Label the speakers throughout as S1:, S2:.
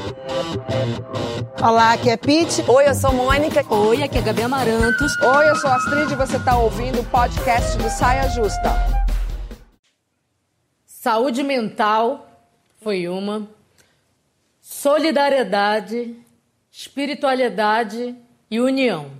S1: Olá, aqui é Pete.
S2: Oi, eu sou Mônica.
S3: Oi, aqui é Gabi Amarantos.
S4: Oi, eu sou Astrid e você está ouvindo o podcast do Saia Justa.
S3: Saúde mental foi uma. Solidariedade, espiritualidade e união.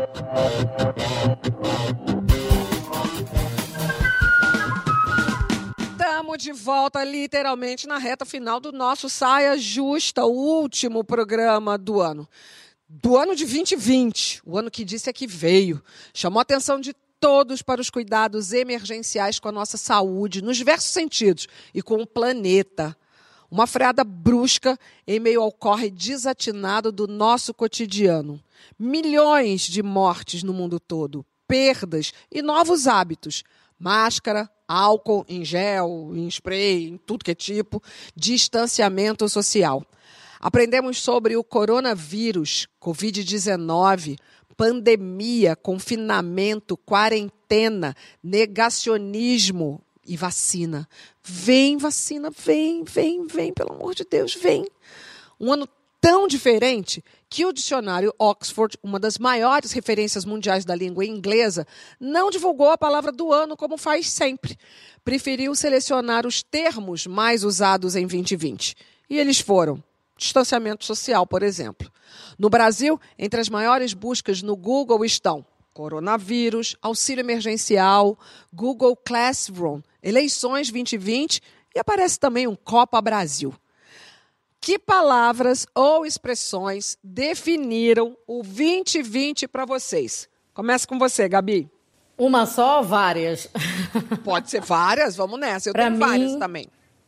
S4: Estamos de volta literalmente na reta final do nosso Saia Justa, o último programa do ano. Do ano de 2020, o ano que disse é que veio. Chamou a atenção de todos para os cuidados emergenciais com a nossa saúde, nos diversos sentidos, e com o planeta. Uma freada brusca em meio ao corre desatinado do nosso cotidiano. Milhões de mortes no mundo todo, perdas e novos hábitos. Máscara, álcool em gel, em spray, em tudo que é tipo, distanciamento social. Aprendemos sobre o coronavírus, Covid-19, pandemia, confinamento, quarentena, negacionismo e vacina. Vem, vacina, vem, pelo amor de Deus, vem. Um ano tão diferente que o dicionário Oxford, uma das maiores referências mundiais da língua inglesa, não divulgou a palavra do ano como faz sempre. Preferiu selecionar os termos mais usados em 2020. E eles foram: distanciamento social, por exemplo. No Brasil, entre as maiores buscas no Google estão coronavírus, auxílio emergencial, Google Classroom, eleições 2020 e aparece também um Copa Brasil. Que palavras ou expressões definiram o 2020 para vocês? Começa com você, Gabi.
S3: Uma só ou várias?
S4: Pode ser várias, vamos nessa. Eu
S3: pra
S4: tenho
S3: mim,
S4: várias também.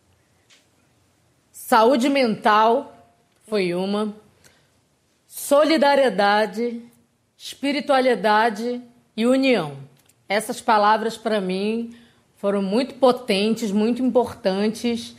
S3: Saúde mental foi uma. Solidariedade, espiritualidade e união. Essas palavras, para mim, foram muito potentes, muito importantes.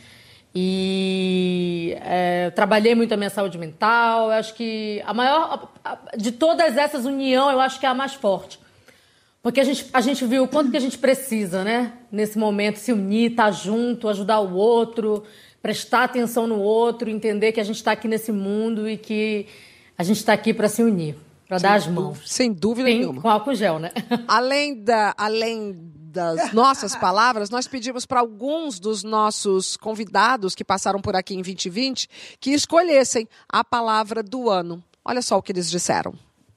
S3: E eu trabalhei muito a minha saúde mental. Eu acho que de todas essas, união, eu acho que é a mais forte. Porque a gente viu o quanto que a gente precisa, né? Nesse momento, se unir, estar junto, ajudar o outro, prestar atenção no outro, entender que a gente está aqui nesse mundo e que a gente está aqui para se unir, para dar as mãos.
S4: Sem dúvida nenhuma.
S3: Com álcool gel, né?
S4: Além das nossas palavras, nós pedimos para alguns dos nossos convidados que passaram por aqui em 2020 que escolhessem a palavra do ano. Olha só o que eles disseram.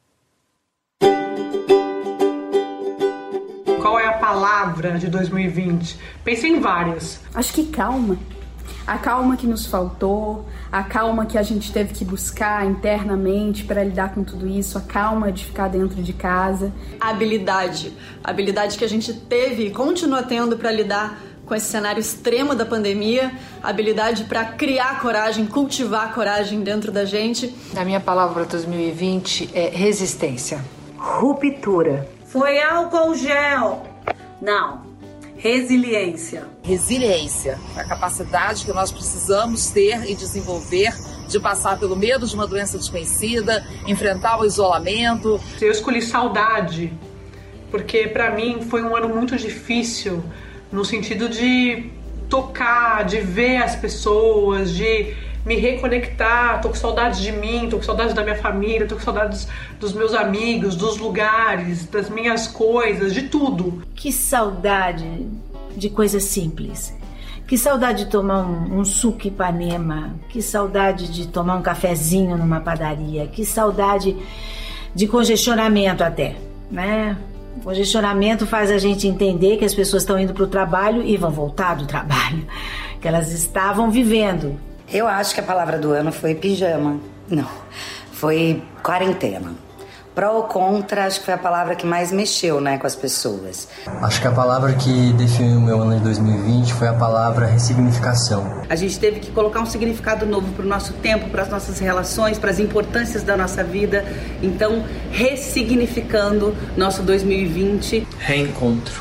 S5: Qual é a palavra de 2020? Pensei em várias.
S6: Acho que calma. A calma que nos faltou, a calma que a gente teve que buscar internamente para lidar com tudo isso, a calma de ficar dentro de casa.
S7: A habilidade que a gente teve e continua tendo para lidar com esse cenário extremo da pandemia, a habilidade para criar coragem, cultivar coragem dentro da gente.
S8: A minha palavra para 2020 é resistência.
S9: Ruptura.
S10: Foi álcool gel. Não. Resiliência.
S11: Resiliência, a capacidade que nós precisamos ter e desenvolver de passar pelo medo de uma doença desconhecida, enfrentar o isolamento.
S5: Eu escolhi saudade, porque para mim foi um ano muito difícil, no sentido de tocar, de ver as pessoas, de me reconectar. Tô com saudades de mim, tô com saudades da minha família, tô com saudades dos meus amigos, dos lugares, das minhas coisas, de tudo.
S9: Que saudade de coisas simples. Que saudade de tomar um suco Ipanema. Que saudade de tomar um cafezinho numa padaria. Que saudade de congestionamento até, né? O congestionamento faz a gente entender que as pessoas estão indo para o trabalho e vão voltar do trabalho, que elas estavam vivendo.
S12: Eu acho que a palavra do ano foi pijama. Não, foi quarentena. Pró ou contra, acho que foi a palavra que mais mexeu, né, com as pessoas.
S13: Acho que a palavra que definiu o meu ano de 2020 foi a palavra ressignificação.
S10: A gente teve que colocar um significado novo para o nosso tempo, para as nossas relações, para as importâncias da nossa vida. Então, ressignificando nosso 2020.
S14: Reencontro.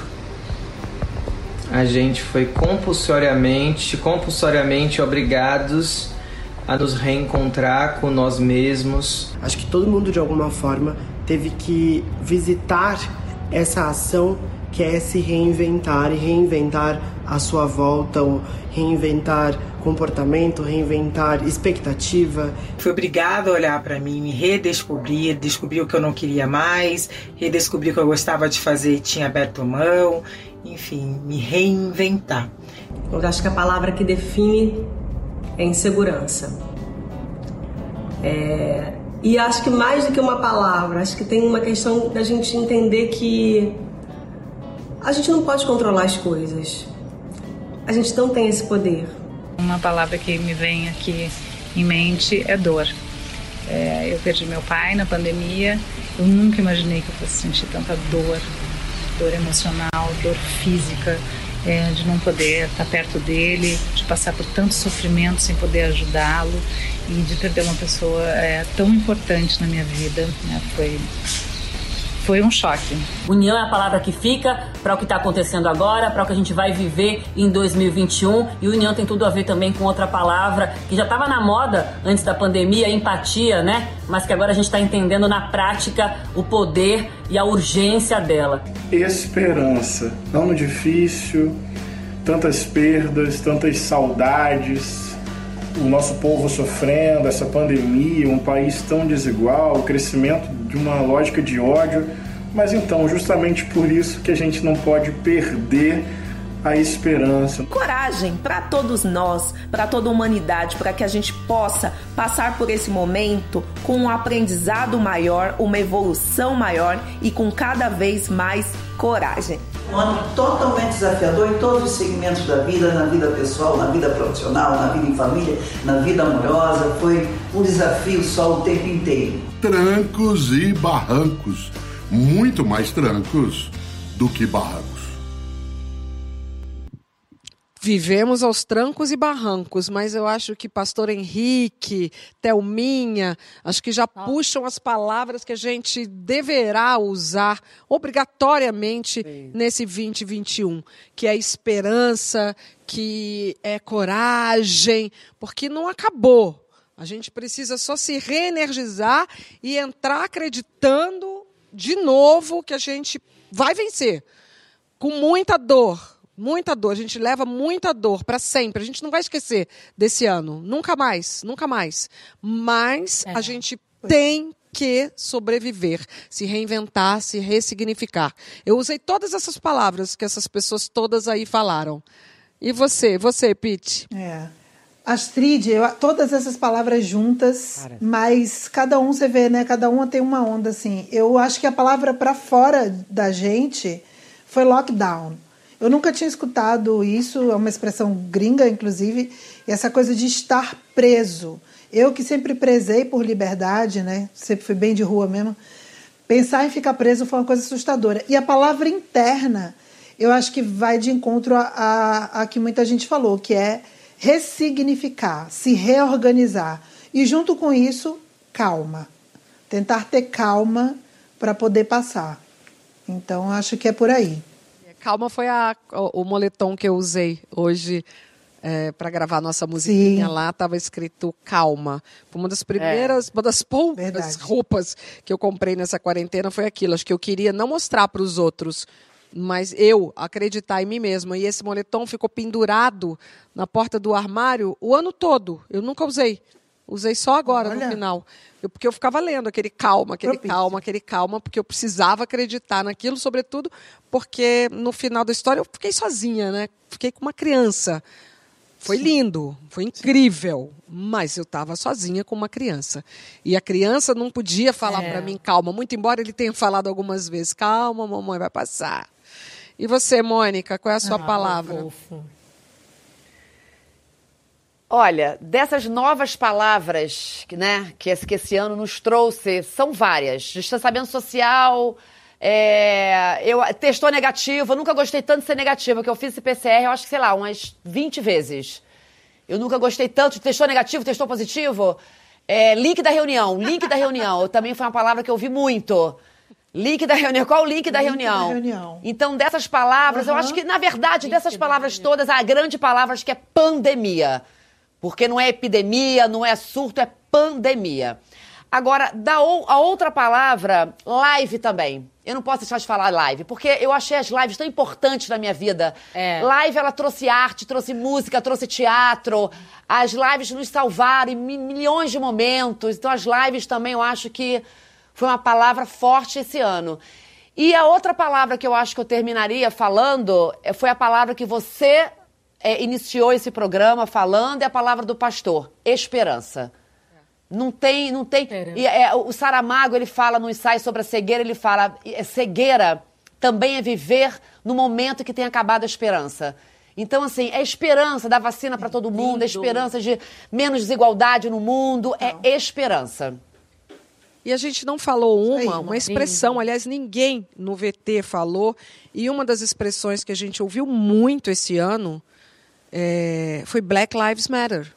S14: A gente foi compulsoriamente obrigados a nos reencontrar com nós mesmos.
S15: Acho que todo mundo, de alguma forma, teve que visitar essa ação que é se reinventar e reinventar a sua volta, ou reinventar comportamento, reinventar expectativa.
S2: Fui obrigada a olhar para mim, me redescobrir, descobrir o que eu não queria mais, redescobrir o que eu gostava de fazer e tinha aberto mão, enfim, me reinventar.
S16: Eu acho que a palavra que define é insegurança. E acho que mais do que uma palavra, acho que tem uma questão da gente entender que a gente não pode controlar as coisas. A gente não tem esse poder.
S17: Uma palavra que me vem aqui em mente é dor. Eu perdi meu pai na pandemia. Eu nunca imaginei que eu fosse sentir tanta dor. Dor emocional, dor física, de não poder estar perto dele, de passar por tanto sofrimento sem poder ajudá-lo e de perder uma pessoa tão importante na minha vida. Foi um choque.
S18: União é a palavra que fica para o que está acontecendo agora, para o que a gente vai viver em 2021. E união tem tudo a ver também com outra palavra que já estava na moda antes da pandemia, empatia, né? Mas que agora a gente está entendendo na prática o poder e a urgência dela.
S19: Esperança. Ano difícil, tantas perdas, tantas saudades. O nosso povo sofrendo, essa pandemia, um país tão desigual, o crescimento de uma lógica de ódio. Mas então, justamente por isso que a gente não pode perder a esperança.
S20: Coragem para todos nós, para toda a humanidade, para que a gente possa passar por esse momento com um aprendizado maior, uma evolução maior e com cada vez mais coragem.
S21: Um ano totalmente desafiador em todos os segmentos da vida, na vida pessoal, na vida profissional, na vida em família, na vida amorosa. Foi um desafio só o tempo inteiro.
S22: Trancos e barrancos. Muito mais trancos do que barrancos.
S4: Vivemos aos trancos e barrancos, mas eu acho que Pastor Henrique, Thelminha, acho que já puxam as palavras que a gente deverá usar obrigatoriamente nesse 2021, que é esperança, que é coragem, porque não acabou. A gente precisa só se reenergizar e entrar acreditando de novo que a gente vai vencer, com muita dor. Muita dor, a gente leva muita dor para sempre. A gente não vai esquecer desse ano, nunca mais, nunca mais. Mas a gente tem que sobreviver, se reinventar, se ressignificar. Eu usei todas essas palavras que essas pessoas todas aí falaram. E você, Pete?
S1: Astrid, todas essas palavras juntas, mas cada um, você vê, né? Cada uma tem uma onda, assim. Eu acho que a palavra para fora da gente foi lockdown. Eu nunca tinha escutado isso, é uma expressão gringa, inclusive, essa coisa de estar preso. Eu que sempre prezei por liberdade, né? Sempre fui bem de rua mesmo. Pensar em ficar preso foi uma coisa assustadora. E a palavra interna, eu acho que vai de encontro a que muita gente falou, que é ressignificar, se reorganizar. E junto com isso, calma. Tentar ter calma para poder passar. Então, acho que é por aí.
S4: Calma foi o moletom que eu usei hoje para gravar nossa musiquinha. Sim. Lá estava escrito calma. Uma das primeiras, uma das poucas roupas que eu comprei nessa quarentena foi aquilo. Acho que eu queria não mostrar para os outros, mas eu acreditar em mim mesma. E esse moletom ficou pendurado na porta do armário o ano todo. Eu nunca usei. Usei só agora, no final. Porque eu ficava lendo aquele calma, porque eu precisava acreditar naquilo, sobretudo porque no final da história eu fiquei sozinha, né? Fiquei com uma criança. Foi lindo, foi incrível, mas eu estava sozinha com uma criança. E a criança não podia falar para mim calma, muito embora ele tenha falado algumas vezes, calma, mamãe, vai passar. E você, Mônica, qual é a sua palavra?
S23: Olha, dessas novas palavras, né, que esse ano nos trouxe, são várias. Distanciamento social, testou negativo. Eu nunca gostei tanto de ser negativa, que eu fiz esse PCR, eu acho que, sei lá, umas 20 vezes. Eu nunca gostei tanto de testou negativo, testou positivo. Link da reunião. Também foi uma palavra que eu ouvi muito. Link da reunião. Qual o link da reunião? Então, dessas palavras, eu acho que, na verdade, dessas palavras todas, a grande palavra acho que é pandemia. Porque não é epidemia, não é surto, é pandemia. Agora, a outra palavra, live também. Eu não posso deixar de falar live, porque eu achei as lives tão importantes na minha vida. Live, ela trouxe arte, trouxe música, trouxe teatro. As lives nos salvaram em milhões de momentos. Então, as lives também eu acho que foi uma palavra forte esse ano. E a outra palavra que eu acho que eu terminaria falando foi a palavra que você iniciou esse programa falando, é a palavra do pastor, esperança. Não tem. O Saramago, ele fala no ensaio sobre a cegueira, ele fala, cegueira também é viver no momento que tem acabado a esperança. Então, assim, é esperança da vacina para todo mundo, é esperança de menos desigualdade no mundo, é esperança.
S4: E a gente não falou uma expressão, aliás, ninguém no VT falou, e uma das expressões que a gente ouviu muito esse ano foi Black Lives Matter.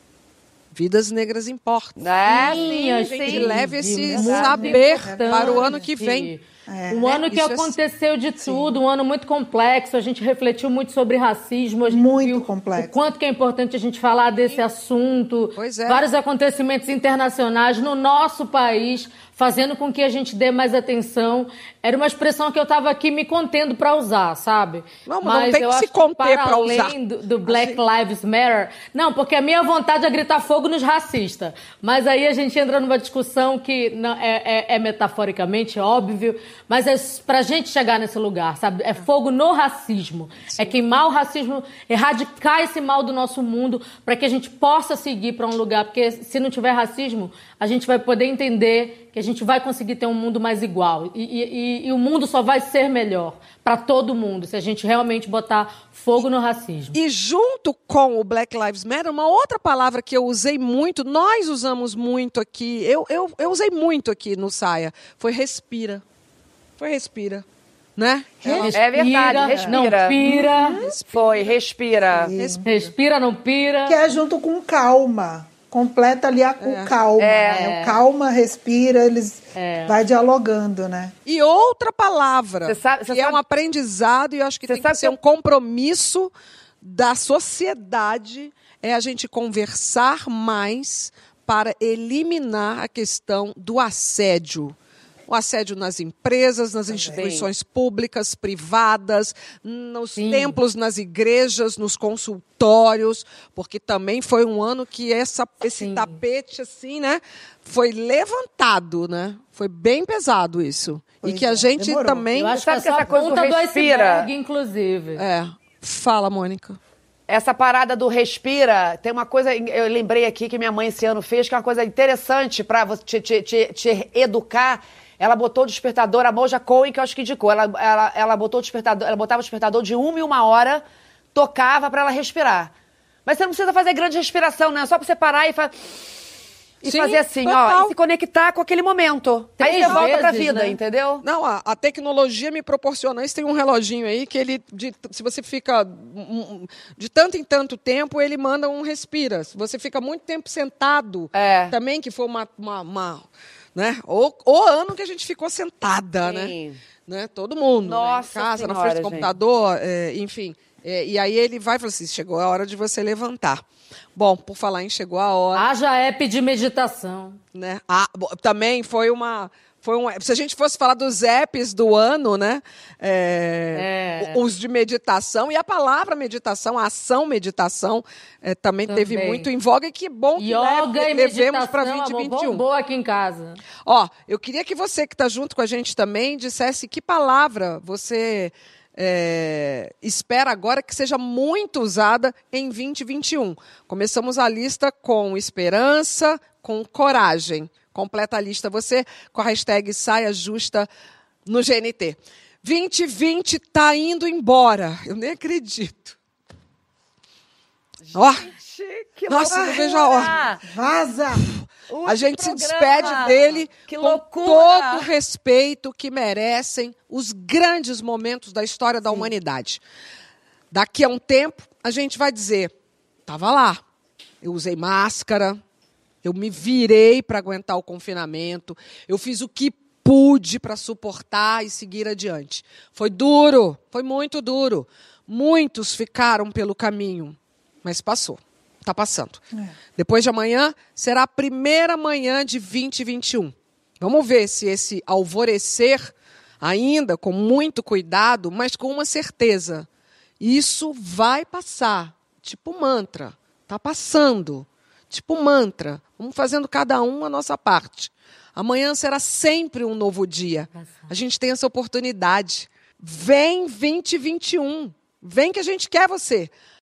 S4: Vidas negras importam.
S23: Sim,
S4: a gente leva esse saber para o ano que vem.
S3: Um ano que aconteceu de tudo, um ano muito complexo, a gente refletiu muito sobre racismo, a gente viu complexo. O quanto que é importante a gente falar desse assunto, vários acontecimentos internacionais no nosso país, fazendo com que a gente dê mais atenção. Era uma expressão que eu estava aqui me contendo para usar, sabe?
S4: Não tem que se conter para usar.
S3: Além do Black Lives Matter, não, porque a minha vontade é gritar fogo nos racistas. Mas aí a gente entra numa discussão que não, é metaforicamente óbvio, mas é pra gente chegar nesse lugar, sabe? É fogo no racismo. Sim. É queimar o racismo, erradicar esse mal do nosso mundo para que a gente possa seguir para um lugar. Porque se não tiver racismo, a gente vai poder entender que a gente vai conseguir ter um mundo mais igual. E o mundo só vai ser melhor para todo mundo se a gente realmente botar fogo no racismo.
S4: E junto com o Black Lives Matter, uma outra palavra que eu usei muito, nós usamos muito aqui, eu usei muito aqui no Saia, foi respira. Foi respira. Né?
S23: É verdade, respira.
S3: Não pira.
S23: Foi, respira.
S3: Respira, não pira.
S1: Que é junto com calma. Completa ali o calma. Né? O calma, respira, eles vai dialogando, né?
S4: E outra palavra, que é um aprendizado, e eu acho que tem que ser um compromisso da sociedade, é a gente conversar mais para eliminar a questão do assédio. O assédio nas empresas, nas instituições públicas, privadas, nos templos, nas igrejas, nos consultórios, porque também foi um ano que esse tapete, assim, né, foi levantado, né? Foi bem pesado isso. Pois e que a gente também...
S3: Eu acho que essa coisa do respira, inclusive.
S4: Fala, Mônica.
S23: Essa parada do respira, tem uma coisa, eu lembrei aqui que minha mãe esse ano fez, que é uma coisa interessante para te educar. Ela botou o despertador, a Moja Cohen, que eu acho que indicou. Ela botou o despertador, ela botava o despertador de 1 em 1 hora, tocava para ela respirar. Mas você não precisa fazer grande respiração, né? É só pra você parar e fazer assim, ó, e se conectar com aquele momento. Aí você volta pra vida, né? Entendeu?
S4: Não, a tecnologia me proporciona isso. Tem um reloginho aí que se você fica de tanto em tanto tempo, ele manda um respira. Se você fica muito tempo sentado, também, que foi uma né? O ano que a gente ficou sentada, né? Todo mundo,
S23: nossa,
S4: né? Em casa,
S23: senhora,
S4: na frente do computador, enfim. E aí ele vai e fala assim, chegou a hora de você levantar. Bom, por falar em chegou a hora...
S3: Haja app de meditação.
S4: Né? Também foi se a gente fosse falar dos apps do ano, né? Os de meditação, e a palavra meditação, a ação meditação, também teve muito em voga, e que bom que levemos para 2021.
S3: Boa aqui em casa.
S4: Ó, eu queria que você que está junto com a gente também dissesse que palavra você espera agora que seja muito usada em 2021. Começamos a lista com esperança, com coragem. Completa a lista você com a hashtag Saia Justa no GNT. 2020 tá indo embora. Eu nem acredito. Ó, nossa, não vejo a hora.
S1: Vaza!
S4: A gente se despede dele com todo o respeito que merecem os grandes momentos da história da humanidade. Daqui a um tempo, a gente vai dizer, estava lá, eu usei máscara, eu me virei para aguentar o confinamento, eu fiz o que pude para suportar e seguir adiante. Foi duro, foi muito duro. Muitos ficaram pelo caminho, mas passou. Está passando. Depois de amanhã, será a primeira manhã de 2021. Vamos ver se esse alvorecer, ainda com muito cuidado, mas com uma certeza, isso vai passar, tipo mantra, está passando, tipo mantra, vamos fazendo cada um a nossa parte. Amanhã será sempre um novo dia, a gente tem essa oportunidade. Vem 2021, vem que a gente quer você.